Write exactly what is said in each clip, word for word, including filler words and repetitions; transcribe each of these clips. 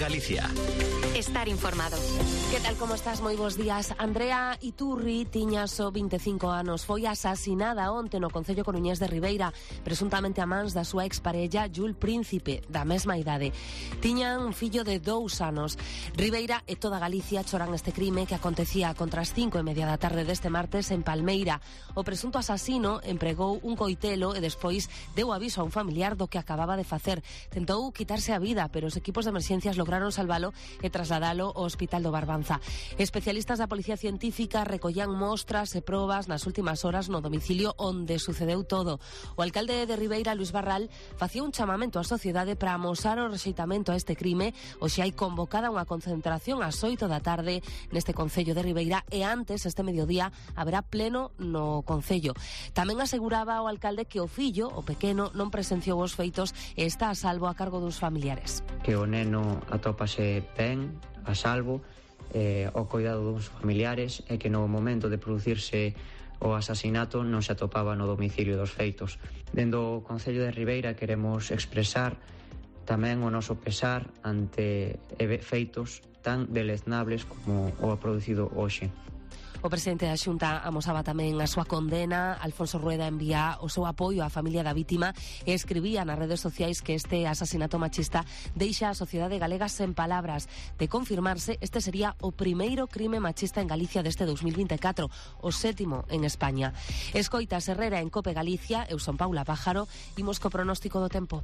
Galicia. Estar informado. Que tal, como estás? Moi bons días. Andrea Iturri tiña só vinte e cinco anos. Foi asasinada onte no concello coruñés de Ribeira, presuntamente a mans da súa exparella Jul Príncipe, da mesma idade. Tiñan un fillo de dous anos. Ribeira e toda Galicia choran este crime que acontecía contra as cinco e media da tarde deste martes en Palmeira. O presunto asasino empregou un coitelo e despois deu aviso a un familiar do que acababa de facer. Tentou quitarse a vida, pero os equipos de emerxencias lograron salvalo e trasladalo ao Hospital do Barbanza. Especialistas da Policía Científica recollían mostras e probas nas últimas horas no domicilio onde sucedeu todo. O alcalde de Ribeira, Luis Barral, facía un chamamento á sociedade para amosar o rexeitamento a este crime. Hoxe hai convocada unha concentración ás oito da tarde neste concello de Ribeira e antes, este mediodía, haberá pleno no concello. Tamén aseguraba o alcalde que o fillo, o pequeno, non presenciou os feitos e está a salvo a cargo dos familiares. Que o neno atópase ben, a salvo, eh, ao cuidado dos familiares e que no momento de producirse o asasinato non se atopaba no domicilio dos feitos. Dendo o Concello de Ribeira queremos expresar tamén o noso pesar ante feitos tan deleznables como o producido hoxe. O presidente da Xunta amosaba tamén a súa condena. Alfonso Rueda envía o seu apoio á familia da vítima e escribía nas redes sociais que este asasinato machista deixa a sociedade galega sen palabras. De confirmarse, este sería o primeiro crime machista en Galicia deste dos mil vinte e catro, o sétimo en España. Escoitas Herrera en Cope Galicia, eu son Paula Pájaro, imos co pronóstico do tempo.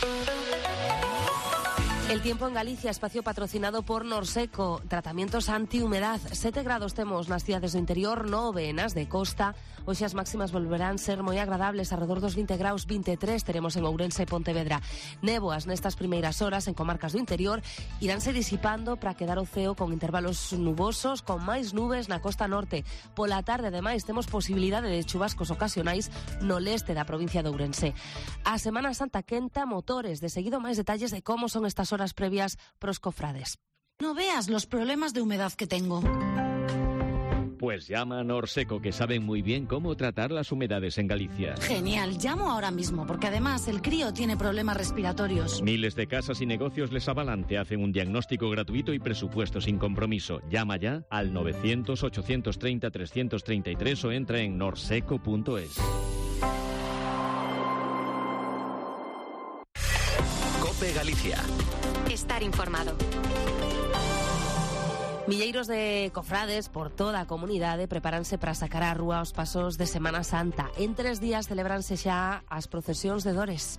El tiempo en Galicia, espacio patrocinado por Norseco, tratamientos antihumedad. sete grados temos nas cidades do interior, nove nas de costa. Hoxe as máximas volverán ser moi agradables, alrededor dos vinte graus, vinte e tres teremos en Ourense e Pontevedra. Néboas nestas primeiras horas en comarcas do interior iránse disipando para quedar o ceo con intervalos nubosos, con máis nubes na costa norte. Pola tarde, ademais, temos posibilidade de chubascos ocasionais no leste da provincia de Ourense. A Semana Santa quenta motores. De seguido, máis detalles de como son estas horas previas pros cofrades. No veas los problemas de humedad que tengo. Pues llama a Norseco, que saben muy bien cómo tratar las humedades en Galicia. Genial, llamo ahora mismo, porque además el crío tiene problemas respiratorios. Miles de casas y negocios les avalan, te hacen un diagnóstico gratuito y presupuesto sin compromiso. Llama ya al novecientos, ochocientos treinta, trescientos treinta y tres o entra en norseco punto es. Cope Galicia. Estar informado. Milleiros de cofrades por toda a comunidade prepáranse para sacar á rúa os pasos de Semana Santa. En tres días celebranse xa as procesións de Dores.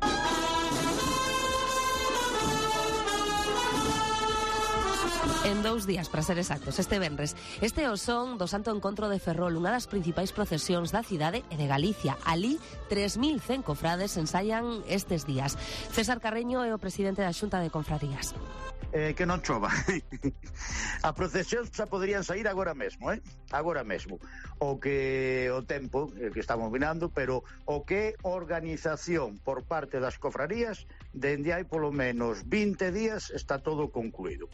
En dous días, para ser exactos, este venres. Este é o son do Santo Encontro de Ferrol, unha das principais procesións da cidade e de Galicia. Alí, tres mil cen cofrades ensayan estes días. César Carreño é o presidente da Xunta de Confrarías. Eh, que non chova. A procesión xa poderían sair agora mesmo, eh? Agora mesmo. O que o tempo eh, que estamos mirando, pero o que organización por parte das cofrarías, dende hai polo menos vinte días está todo concluído.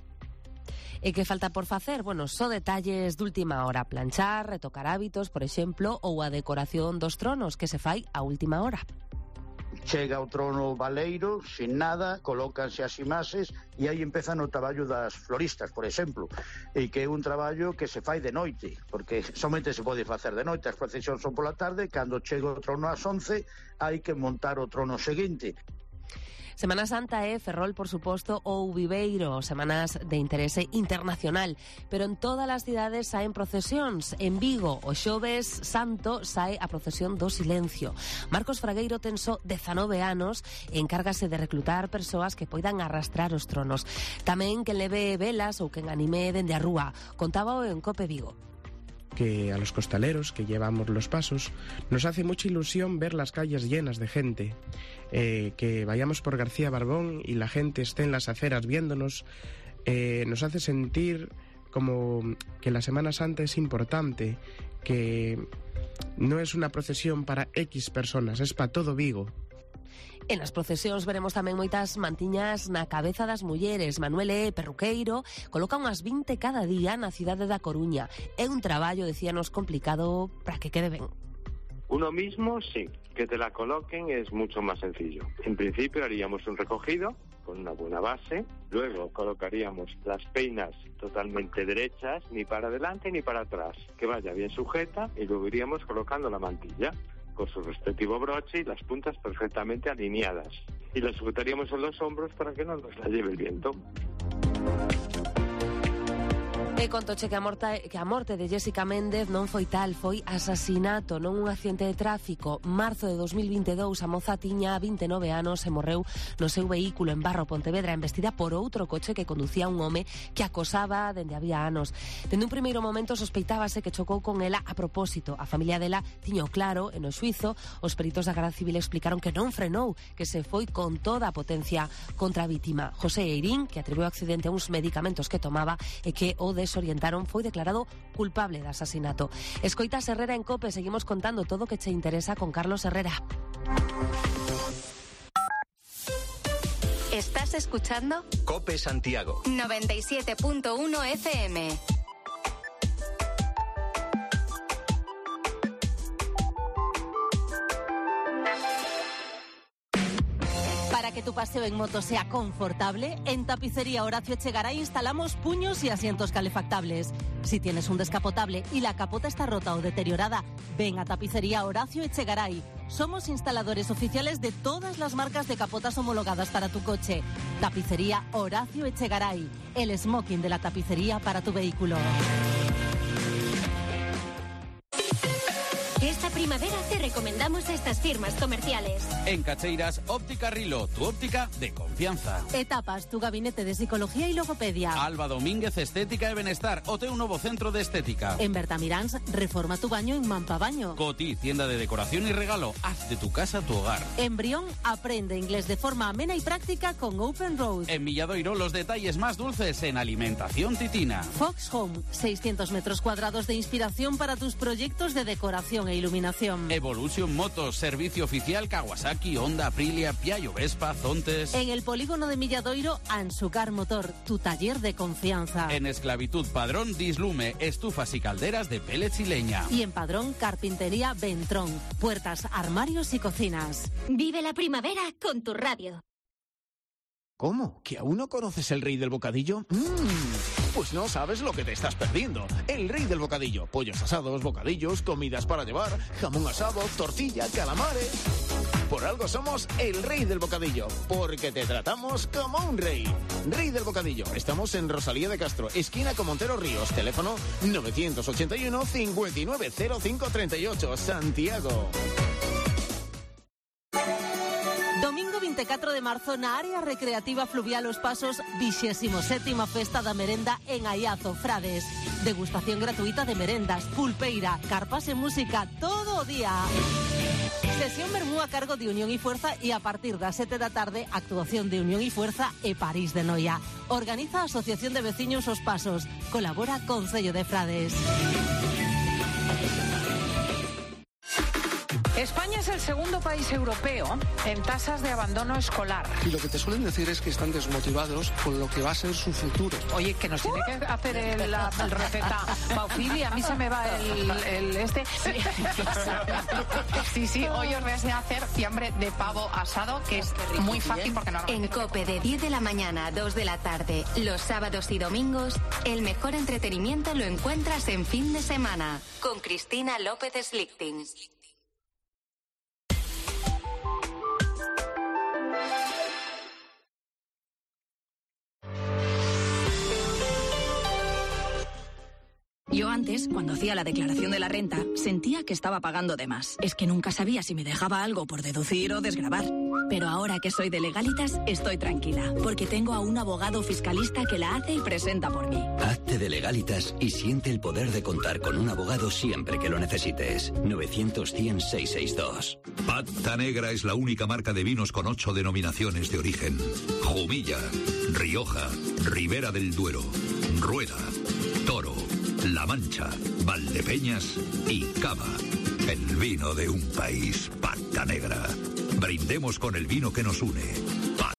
E que falta por facer? Bueno, só detalles de última hora. Planchar, retocar hábitos, por exemplo, ou a decoración dos tronos, que se fai a última hora. Chega o trono baleiro, sin nada, colócanse as imaxes e aí empezan o traballo das floristas, por exemplo, e que é un traballo que se fai de noite, porque somente se pode facer de noite, as procesións son pola tarde, cando chega o trono ás once, hai que montar o trono seguinte. Semana Santa é Ferrol, por suposto, ou Viveiro, semanas de interese internacional, pero en todas as cidades saen procesións. En Vigo, o xoves santo, sae a procesión do silencio. Marcos Fragueiro ten só dezanove anos e encárgase de reclutar persoas que poidan arrastrar os tronos. Tamén que leve velas ou que anime dende a rúa. Contábao en Cope Vigo. Que a los costaleros que llevamos los pasos nos hace mucha ilusión ver las calles llenas de gente, eh, que vayamos por García Barbón y la gente esté en las aceras viéndonos, eh, nos hace sentir como que la Semana Santa es importante, que no es una procesión para X personas, es para todo Vigo. En as procesións veremos tamén moitas mantiñas na cabeza das mulleres. Manuel é perruqueiro, coloca unhas vinte cada día na cidade da Coruña. É un traballo, decíanos, complicado para que quede ben. Uno mismo, sí. Que te la coloquen es mucho más sencillo. En principio haríamos un recogido con una buena base. Luego colocaríamos las peinas totalmente derechas, ni para adelante ni para atrás, que vaya bien sujeta, y luego iríamos colocando la mantilla con su respectivo broche y las puntas perfectamente alineadas. Y la sujetaríamos en los hombros para que no nos la lleve el viento. E contoche que a morte, que a morte de Jessica Méndez non foi tal, foi asasinato, non un accidente de tráfico. Marzo de dos mil vinte e dous, a moza tiña vinte e nove anos e morreu no seu vehículo en Barro, Pontevedra, embestida por outro coche que conducía un home que acosaba dende había anos. Dende un primeiro momento sospeitábase que chocou con ela a propósito. A familia dela tiño claro, e no xuizo, os peritos da Garda Civil explicaron que non frenou, que se foi con toda a potencia contra a vítima. José Eirín, que atribuiu o accidente a uns medicamentos que tomaba e que o desorientaron, foi declarado culpable de asasinato. Escoitas Herrera en COPE, seguimos contando todo o que che interesa con Carlos Herrera. ¿Estás escuchando? COPE Santiago. noventa y siete punto uno F M. Para que tu paseo en moto sea confortable, en Tapicería Horacio Echegaray instalamos puños y asientos calefactables. Si tienes un descapotable y la capota está rota o deteriorada, ven a Tapicería Horacio Echegaray. Somos instaladores oficiales de todas las marcas de capotas homologadas para tu coche. Tapicería Horacio Echegaray, el smoking de la tapicería para tu vehículo. Esta primavera te recomendamos estas firmas comerciales. En Cacheiras, Óptica Rilo, tu óptica de confianza. Etapas, tu gabinete de psicología y logopedia. Alba Domínguez, Estética e Benestar, o teu novo centro de estética. En Bertamiráns, reforma tu baño en Mampa Baño. Coti, tienda de decoración y regalo, haz de tu casa tu hogar. En Brión, aprende inglés de forma amena y práctica con Open Road. En Villadoiro, los detalles más dulces en alimentación titina. Fox Home, seiscientos metros cuadrados de inspiración para tus proyectos de decoración e iluminación. Evolution Motos, servicio oficial Kawasaki, Honda, Aprilia, Piaggio, Vespa, Zontes. En el polígono de Milladoiro, Ansucar Motor, tu taller de confianza. En Esclavitud Padrón, Dislume, estufas y calderas de pellets y leña. Y en Padrón, Carpintería Ventrón, puertas, armarios y cocinas. Vive la primavera con tu radio. ¿Cómo? ¿Que aún no conoces el Rey del Bocadillo? ¡Mmm! Pues no sabes lo que te estás perdiendo. El Rey del Bocadillo. Pollos asados, bocadillos, comidas para llevar, jamón asado, tortilla, calamares. Por algo somos el Rey del Bocadillo. Porque te tratamos como un rey. Rey del Bocadillo. Estamos en Rosalía de Castro, esquina con Montero Ríos. Teléfono nueve ocho uno, cinco nueve cero cinco tres ocho, Santiago. Domingo veinticuatro de marzo na área recreativa fluvial Os Pasos, vixésimo sétima festa da merenda en Aiazo, Frades. Degustación gratuita de merendas, pulpeira, carpas e música todo o día. Sesión Bermú a cargo de Unión y Fuerza e a partir das sete da tarde actuación de Unión y Fuerza e París de Noia. Organiza a Asociación de Veciños Os Pasos. Colabora Concello de Frades. España es el segundo país europeo en tasas de abandono escolar. Y lo que te suelen decir es que están desmotivados con lo que va a ser su futuro. Oye, que nos tiene que hacer el, la, el receta Paufili, a mí se me va el, el este. Sí. sí, sí, hoy os voy a enseñar a hacer fiambre de pavo asado, que es muy fácil porque no... En COPE de diez de la mañana a dos de la tarde, los sábados y domingos, el mejor entretenimiento lo encuentras en fin de semana, con Cristina López Slichting. Yo antes, cuando hacía la declaración de la renta, sentía que estaba pagando de más. Es que nunca sabía si me dejaba algo por deducir o desgravar. Pero ahora que soy de Legalitas, estoy tranquila, porque tengo a un abogado fiscalista que la hace y presenta por mí. Hazte de Legalitas y siente el poder de contar con un abogado siempre que lo necesites. novecientos, cien, seiscientos sesenta y dos. Pata Negra es la única marca de vinos con ocho denominaciones de origen. Jumilla, Rioja, Ribera del Duero, Rueda, Toro, La Mancha, Valdepeñas y Cava. El vino de un país, Pata Negra. Brindemos con el vino que nos une.